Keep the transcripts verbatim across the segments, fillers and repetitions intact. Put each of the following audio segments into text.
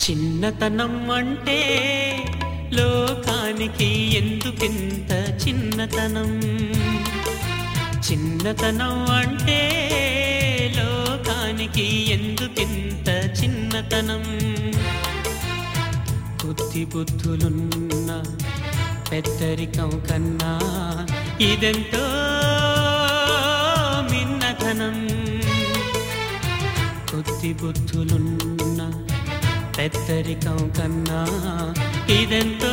చిన్నతనం అంటే లోకానికి ఎందుకింత చిన్నతనం? చిన్నతనం అంటే లోకానికి ఎందుకింత చిన్నతనం? బుద్ధి బుద్ధులున్న పెద్దరికం కన్నా ఇదెంతో మిన్నతనం. బుద్ధి బుద్ధులున్న పెద్దరికం కన్నా ఇదెంతో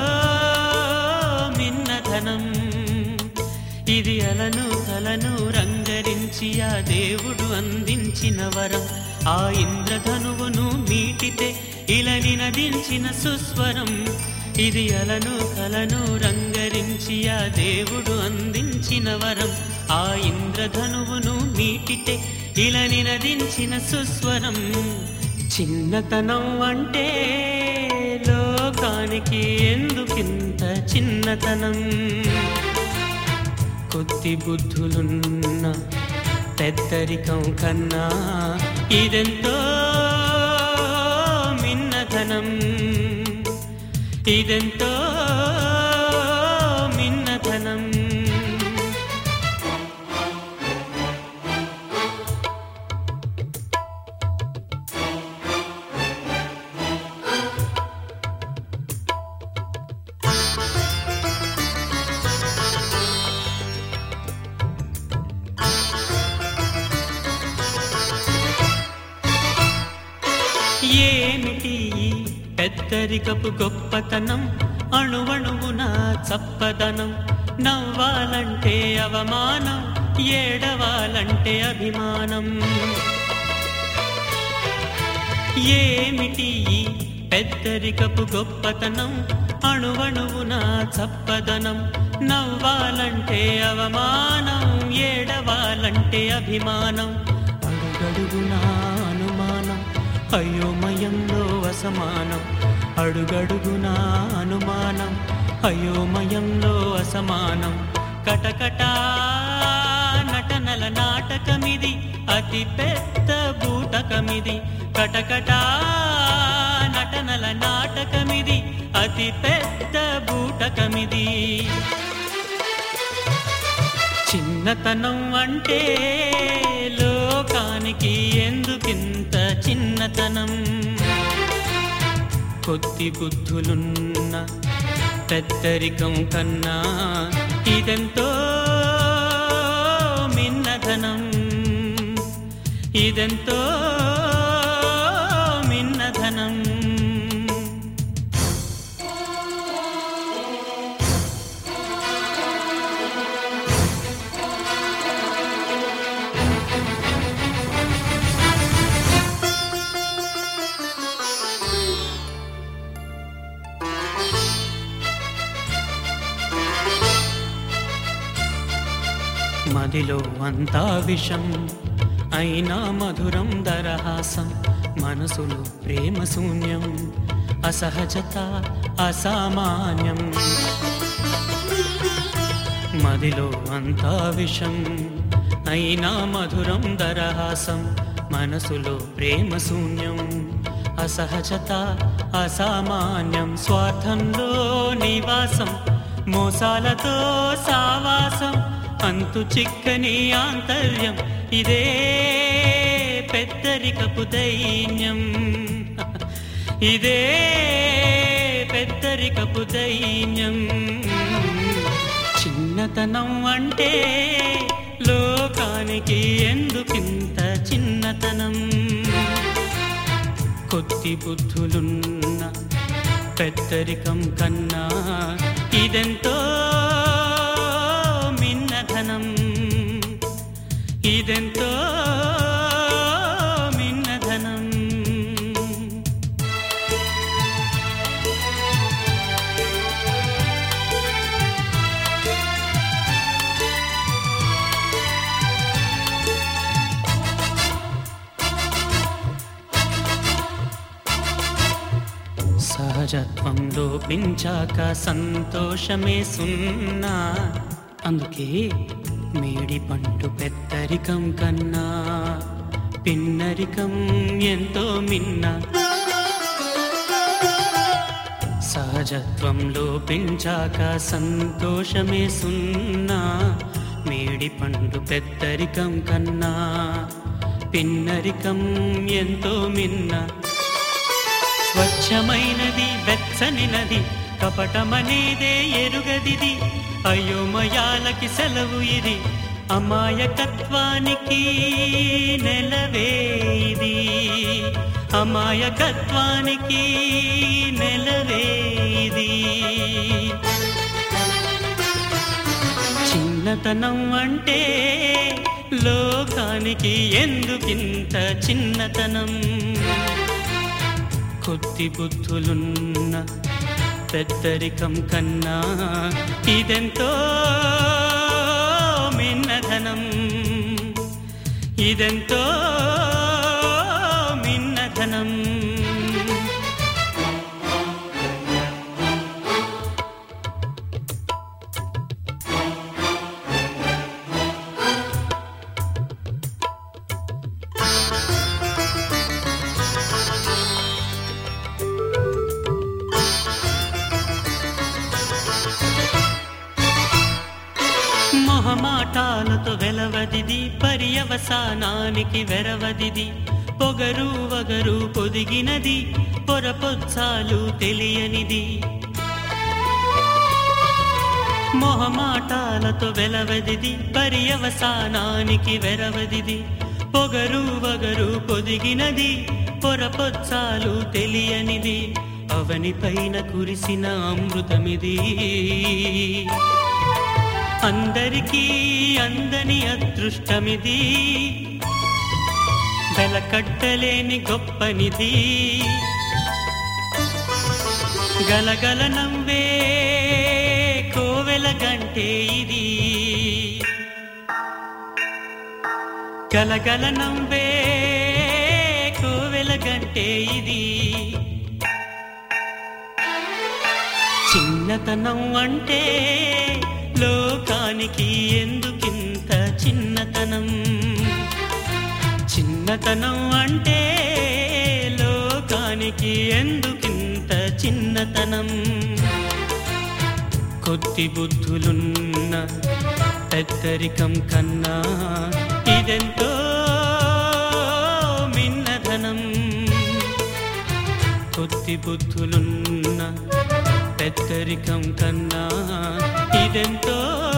మిన్నతనం. ఇది అలను కలను రంగరించి ఆ దేవుడు అందించిన వరం. ఆ ఇంద్రధనువును మీటితే ఇలని నదించిన సుస్వరం. ఇది అలను కలను రంగరించి ఆ దేవుడు అందించిన వరం. ఆ ఇంద్రధనువును మీటితే ఇలని నదించిన సుస్వరం. చిన్నతనం అంటే లోకానికి ఎందుకింత చిన్నతనం? కొద్ది బుద్ధులున్న పెద్దరికం కన్నా ఇదెంతో మిన్నతనం. ఇదెంతో మిన్నతనం. ఏమిటి పెద్దరికపు గొప్పతనం? అణువణువున చప్పదనం. నవ్వాలంటే అవమానం, ఏడవాలంటే అభిమానం. ఏమిటి పెద్దరికపు గొప్పతనం? అణువణువున చప్పదనం. నవ్వాలంటే అవమానం, ఏడవాలంటే అభిమానం. అడుగడుగునా అనుమానం, అయోమయంలో అసమానం. అడుగడుగునా అనుమానం, అయోమయంలో అసమానం. కటకటా నటనల నాటకమిది, అతి పెద్ద బూటకమిది. కటకటా నటనల నాటకమిది, అతి పెద్ద బూటకమిది. చిన్నతనం అంటే లోకానికి ఎందుకింత చిన్నతనం? కొద్ది బుద్ధులున్న పెద్దరికం కన్నా ఇదెంతో మిన్నతనం. ఇదెంతో మిన్నతనం. మదిలో అంతా విషం అయినా మధురం దరహాసం. మనసులో ప్రేమ శూన్యం, అసహజత అసామాన్యం. మదిలో అంతా విషం అయినా మధురం దరహాసం. మనసులో ప్రేమ శూన్యం, అసహజత అసామాన్యం. స్వార్థంలో నివాసం, మోసాలతో సావాసం. అంతు చిక్కని ఆంతర్యం, ఇదే పెద్దరికపు దైన్యం. ఇదే పెద్దరికపు దైన్యం. చిన్నతనం అంటే లోకానికి ఎందుకింత చిన్నతనం? కొద్ది బుద్ధులున్న పెద్దరికం కన్నా ఇదెంతో మిన్నతనం. ఇదెంతో మిన్నతనం. సహజత్వం లోపించాక సంతోషమే సున్నా. అందుకే మేడి పండు పెద్దరికం కన్నా పిన్నరికం ఎంతో మిన్న. సహజత్వంలో పెంచాక సంతోషమే సున్నా, మేడి పండు పెద్దరికం కన్నా పిన్నరికం ఎంతో మిన్న. స్వచ్ఛమైనది వెచ్చని నది, కపటమనేదే ఎరుగదిది, అయోమయాలకి సెలవు ఇది, అమాయకత్వానికి నెలవే ఇది, అమాయకత్వానికి నెలవే ఇది. చిన్నతనం అంటే లోకానికి ఎందుకింత చిన్నతనం, కొద్ది బుద్ధులున్న పెద్దరికం కన్నా ఇదెంతో మిన్నధనం, ఇదెంతో మిన్నధనం. మొహమాటాలతో వెలవదిది, పర్యవసానానికి వెరవదిది, పొగరు వగరు పొదిగినది, పొరపొచ్చాలు తెలియనిది. మొహమాటాలతో వెలవదిది, పర్యవసానానికి వెరవదిది, పొగరు వగరు పొదిగినది, పొరపొచ్చాలు తెలియనిది, అవని పైన కురిసిన అమృతమిది, అందరికీ అందని అదృష్టమిది, వెలకట్టలేని గొప్పనిది, గలగల నవ్వే కోవెల గంటే ఇది, గలగల నవ్వే కోవెల గంటే ఇది. చిన్నతనం అంటే లోకానికి ఎందుకింత చిన్నతనం, చిన్నతనం అంటే లోకానికి ఎందుకింత చిన్నతనం, కొద్ది బుద్ధులున్న పెద్దరికం కన్నా ఇదెంతో మిన్నధనం, కొద్ది బుద్ధులున్న పెద్దరికం కన్నా ఇదెంతో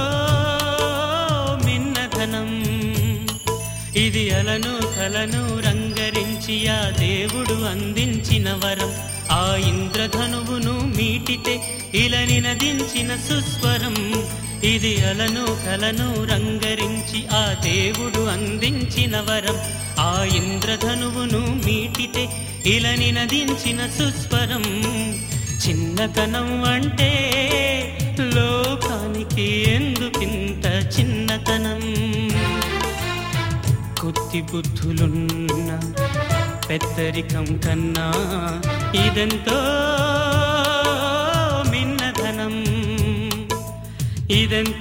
మిన్నధనం. ఇది అలను కలను రంగరించి ఆ దేవుడు అందించిన వరం, ఆ ఇంద్రధనువును మీటితే ఇలని నదించిన సుస్వరం. ఇది అలను కలను రంగరించి ఆ దేవుడు అందించిన వరం, ఆ ఇంద్రధనువును మీటితే ఇలని నదించిన సుస్వరం. చిన్నతనం అంటే లోకానికి ఎందుకింత చిన్నతనం, కొద్ది బుద్ధులున్న పెద్దరికం కన్నా ఇదెంతో మిన్నధనం, ఇదెంతో